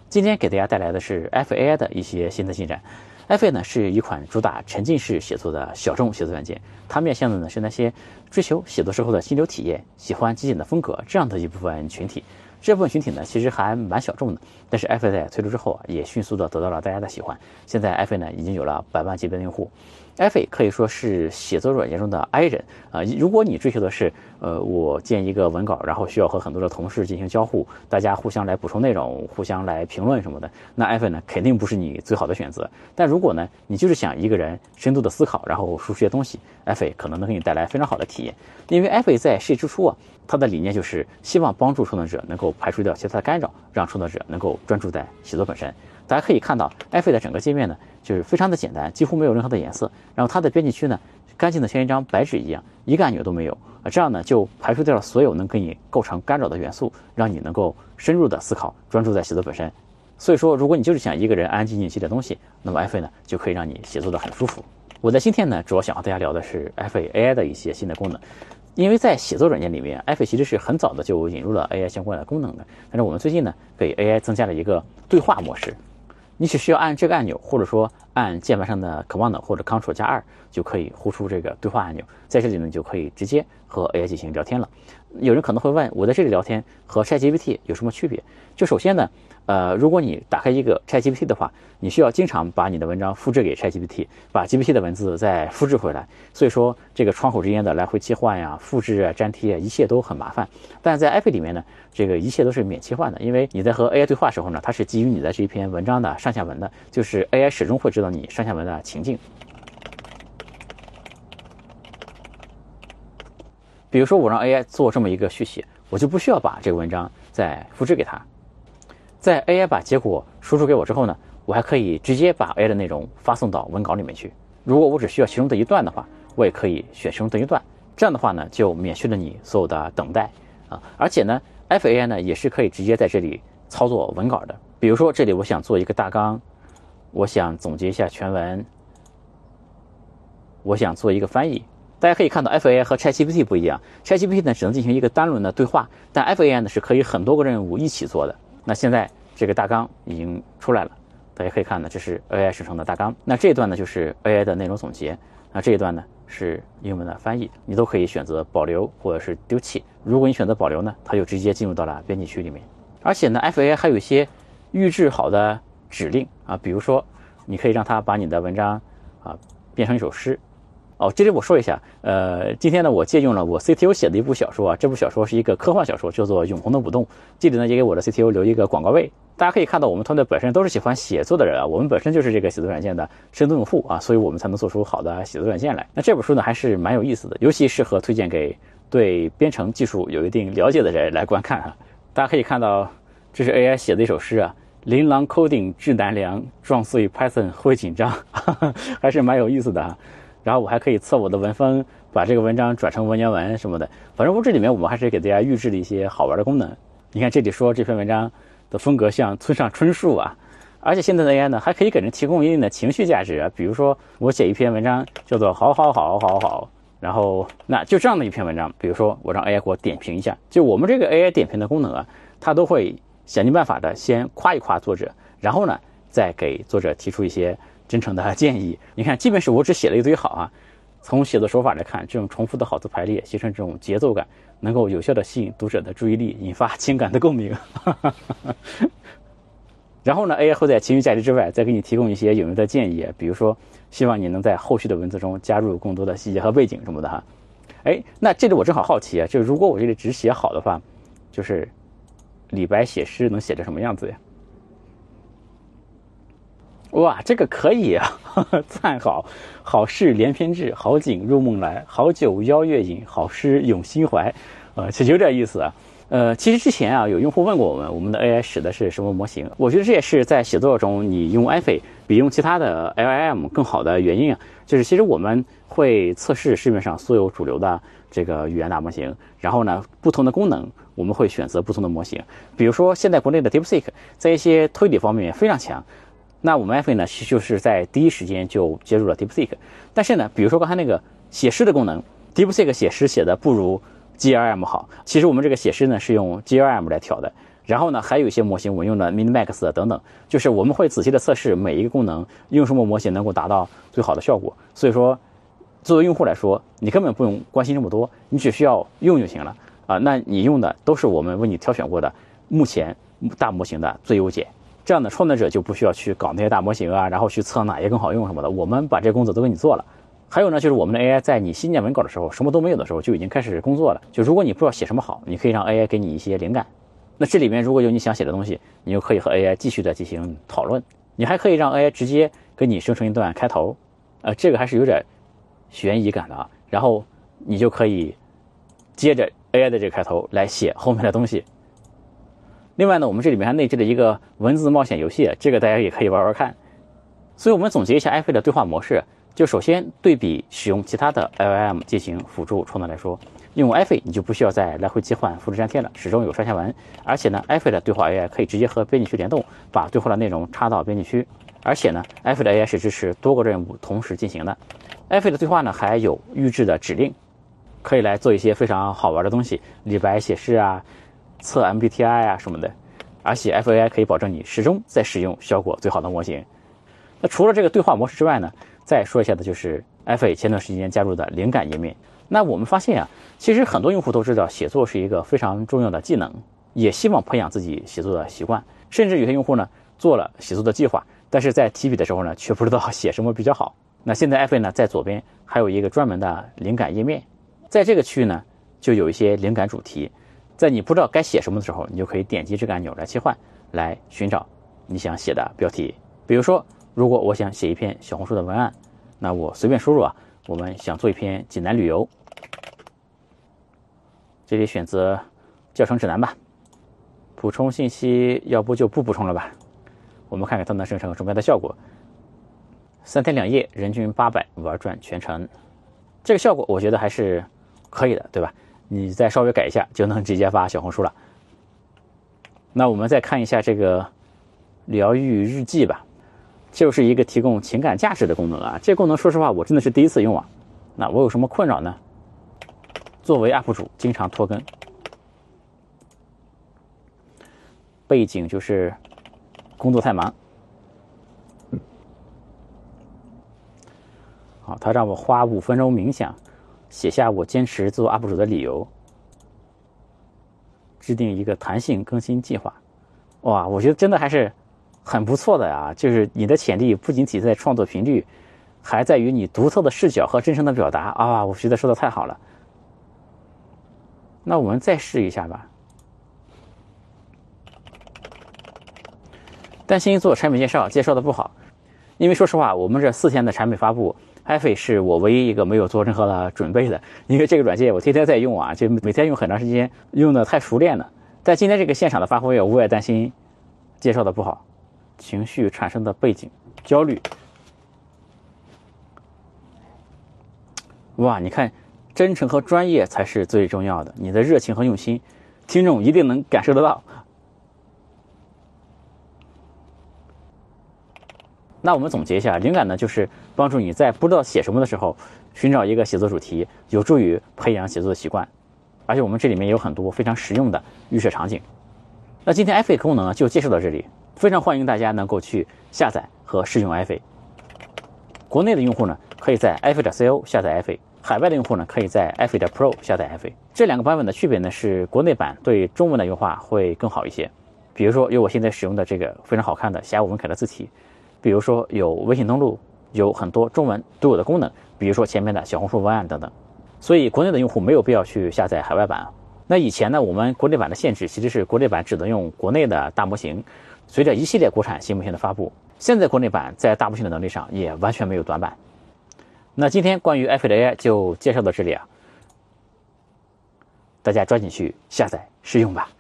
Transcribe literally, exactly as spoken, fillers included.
今天给大家带来的是 F A I 的一些新的进展。F A I 呢是一款主打沉浸式写作的小众写作软件，它面向的呢是那些追求写作时候的心流体验、喜欢极简的风格这样的一部分群体。这部分群体呢其实还蛮小众的，但是 F A I 在推出之后啊，也迅速的得到了大家的喜欢。现在 F A I 呢已经有了百万级别的用户。F A I 可以说是写作软件中的 I 人啊、呃。如果你追求的是，呃，我建一个文稿，然后需要和很多的同事进行交互，大家互相来补充内容，互相来评论什么的，那 F A I 呢肯定不是你最好的选择。但如果呢，你就是想一个人深度的思考，然后输出些东西 ，F A I 可能能给你带来非常好的体验。因为 F A I 在设计之初啊，它的理念就是希望帮助创作者能够排除掉其他的干扰，让创作者能够专注在写作本身。大家可以看到 F A I 的整个界面呢，就是非常的简单，几乎没有任何的颜色。然后它的编辑区呢，干净的像一张白纸一样，一个按钮都没有啊，这样呢就排除掉了所有能给你构成干扰的元素，让你能够深入的思考，专注在写作本身。所以说，如果你就是想一个人安安静静写点东西，那么 F A I 呢就可以让你写作的很舒服。我在今天呢，主要想和大家聊的是 F A I 的一些新的功能。因为在写作软件里面 ，F A I 其实是很早的就引入了 A I 相关的功能的。但是我们最近呢，给 A I 增加了一个对话模式，你只需要按这个按钮，或者说按键盘上的 Command 或者 Ctrl 加二，就可以呼出这个对话按钮。在这里呢，你就可以直接和 A I 进行聊天了。有人可能会问，我在这里聊天和 ChatGPT 有什么区别？就首先呢，呃，如果你打开一个 ChatGPT 的话，你需要经常把你的文章复制给 ChatGPT， 把 G P T 的文字再复制回来。所以说，这个窗口之间的来回切换呀、复制啊、粘贴啊，一切都很麻烦。但在 F A I 里面呢，这个一切都是免切换的，因为你在和 A I 对话的时候呢，它是基于你的这一篇文章的上下文的，就是 A I 始终会知道你上下文的情境。比如说，我让 A I 做这么一个续写，我就不需要把这个文章再复制给它。在 A I 把结果输出给我之后呢，我还可以直接把 A I 的内容发送到文稿里面去。如果我只需要其中的一段的话，我也可以选其中的一段。这样的话呢，就免去了你所有的等待啊。而且呢 ，F A I 呢也是可以直接在这里操作文稿的。比如说，这里我想做一个大纲，我想总结一下全文，我想做一个翻译。大家可以看到 F A I 和 ChatGPT 不一样 ，ChatGPT 呢只能进行一个单轮的对话，但 F A I 呢是可以很多个任务一起做的。那现在这个大纲已经出来了，大家可以看呢，这是 A I 生成的大纲。那这一段呢就是 A I 的内容总结，那这一段呢是英文的翻译，你都可以选择保留或者是丢弃。如果你选择保留呢，它就直接进入到了编辑区里面。而且呢 ，F A I 还有一些预制好的指令啊，比如说你可以让它把你的文章啊变成一首诗。哦，这里我说一下，呃，今天呢，我借用了我 C T O 写的一部小说啊，这部小说是一个科幻小说，叫做《永恒的舞动》。这里呢，也给我的 C T O 留一个广告位。大家可以看到，我们团队本身都是喜欢写作的人啊，我们本身就是这个写作软件的深度用户啊，所以我们才能做出好的写作软件来。那这本书呢，还是蛮有意思的，尤其适合推荐给对编程技术有一定了解的人来观看啊。大家可以看到，这是 A I 写的一首诗啊。琳琅 coding 智难良，撞碎 Python 会紧张，哈哈，还是蛮有意思的啊。然后我还可以测我的文风，把这个文章转成文言文什么的。反正我这里面我们还是给大家预制了一些好玩的功能。你看这里说这篇文章的风格像村上春树啊，而且现在的 A I 呢还可以给人提供一定的情绪价值啊。比如说我写一篇文章叫做好好好好好，然后那就这样的一篇文章，比如说我让 A I 给我点评一下，就我们这个 A I 点评的功能啊，它都会想尽办法的先夸一夸作者，然后呢再给作者提出一些真诚的建议。你看，即便是我只写了一堆好啊，从写作手法来看，这种重复的好字排列形成这种节奏感，能够有效的吸引读者的注意力，引发情感的共鸣。然后呢 A I 会在情绪价值之外再给你提供一些有用的建议，比如说希望你能在后续的文字中加入更多的细节和背景什么的哈。哎，那这里我正好好奇啊，就如果我这里只写好的话，就是李白写诗能写成什么样子呀？哇，这个可以啊！呵呵，赞好，好事连篇至，好景入梦来，好酒邀月饮，好诗咏心怀。呃，其实有点意思啊。呃，其实之前啊，有用户问过我们，我们的 A I 使的是什么模型？我觉得这也是在写作中你用 F A I 比用其他的 L L M 更好的原因啊。就是其实我们会测试市面上所有主流的这个语言大模型，然后呢，不同的功能我们会选择不同的模型。比如说，现在国内的 DeepSeek 在一些推理方面非常强。那我们 F A I 呢，就是在第一时间就接入了 DeepSeek， 但是呢，比如说刚才那个写诗的功能 ，DeepSeek 写诗写的不如 G L M 好。其实我们这个写诗呢是用 G L M 来调的， 然后呢，还有一些模型我们用的 Min-Max 等等，就是我们会仔细的测试每一个功能用什么模型能够达到最好的效果。所以说，作为用户来说，你根本不用关心这么多，你只需要用就行了啊。那你用的都是我们为你挑选过的目前大模型的最优解，这样的创作者就不需要去搞那些大模型啊，然后去测哪些更好用什么的，我们把这工作都给你做了。还有呢，就是我们的 A I 在你新建文稿的时候，什么都没有的时候就已经开始工作了。就如果你不知道写什么好，你可以让 A I 给你一些灵感。那这里面如果有你想写的东西，你就可以和 A I 继续的进行讨论。你还可以让 A I 直接给你生成一段开头，呃，这个还是有点悬疑感的啊。然后你就可以接着 A I 的这个开头来写后面的东西。另外呢，我们这里面还内置了一个文字冒险游戏，这个大家也可以玩玩看。所以我们总结一下 iFi 的对话模式。就首先对比使用其他的 L L M 进行辅助创作来说，用 iFi 你就不需要再来回切换复制粘贴了，始终有上下文。而且呢 iFi 的对话 A I 可以直接和编辑区联动，把对话的内容插到编辑区。而且呢 iFi 的 A I 是支持多个任务同时进行的。iFi 的对话呢还有预制的指令，可以来做一些非常好玩的东西，李白写诗啊，测 M B T I 啊什么的。而且 iFi A I 可以保证你始终在使用效果最好的模型。那除了这个对话模式之外呢，再说一下的就是 iFi 前段时间加入的灵感页面。那我们发现啊，其实很多用户都知道写作是一个非常重要的技能，也希望培养自己写作的习惯。甚至有些用户呢做了写作的计划，但是在提笔的时候呢却不知道写什么比较好。那现在 iFi 呢在左边还有一个专门的灵感页面，在这个区域呢就有一些灵感主题，在你不知道该写什么的时候，你就可以点击这个按钮来切换，来寻找你想写的标题。比如说如果我想写一篇小红书的文案，那我随便输入啊，我们想做一篇济南旅游，这里选择教程指南吧。补充信息要不就不补充了吧，我们看看它能生成什么样的效果。三天两夜，人均八百，玩转全程，这个效果我觉得还是可以的，对吧？你再稍微改一下，就能直接发小红书了。那我们再看一下这个疗愈日记吧。就是一个提供情感价值的功能啊，这个功能说实话我真的是第一次用啊。那我有什么困扰呢？作为 U P 主经常拖更，背景就是工作太忙。好，他让我花五分钟冥想，写下我坚持做 U P 主的理由，制定一个弹性更新计划。哇，我觉得真的还是很不错的呀，就是你的潜力不仅体现在创作频率，还在于你独特的视角和真诚的表达啊！我觉得说的太好了。那我们再试一下吧。担心做产品介绍介绍的不好，因为说实话，我们这四天的产品发布 ，iFi 是我唯一一个没有做任何的准备的，因为这个软件我天天在用啊，就每天用很长时间，用的太熟练了。但今天这个现场的发挥，我也担心介绍的不好。情绪产生的背景焦虑，哇，你看，真诚和专业才是最重要的，你的热情和用心，听众一定能感受得到。那我们总结一下，灵感呢，就是帮助你在不知道写什么的时候，寻找一个写作主题，有助于培养写作的习惯。而且我们这里面有很多非常实用的预设场景。那今天 iFi 功能就介绍到这里。非常欢迎大家能够去下载和试用 iFi。国内的用户呢，可以在 iFi 点 co 下载 iFi；海外的用户呢，可以在 iFi 点 pro 下载 iFi。这两个版本的区别呢，是国内版对中文的优化会更好一些。比如说，有我现在使用的这个非常好看的峡谷文楷的字体；比如说有微信登录，有很多中文都有的功能，比如说前面的小红书文案等等。所以国内的用户没有必要去下载海外版。那以前呢，我们国内版的限制其实是国内版只能用国内的大模型。随着一系列国产新模型的发布，现在国内版在大模型的能力上也完全没有短板。那今天关于 iFi 的 A I 就介绍到这里啊，大家抓紧去下载试用吧。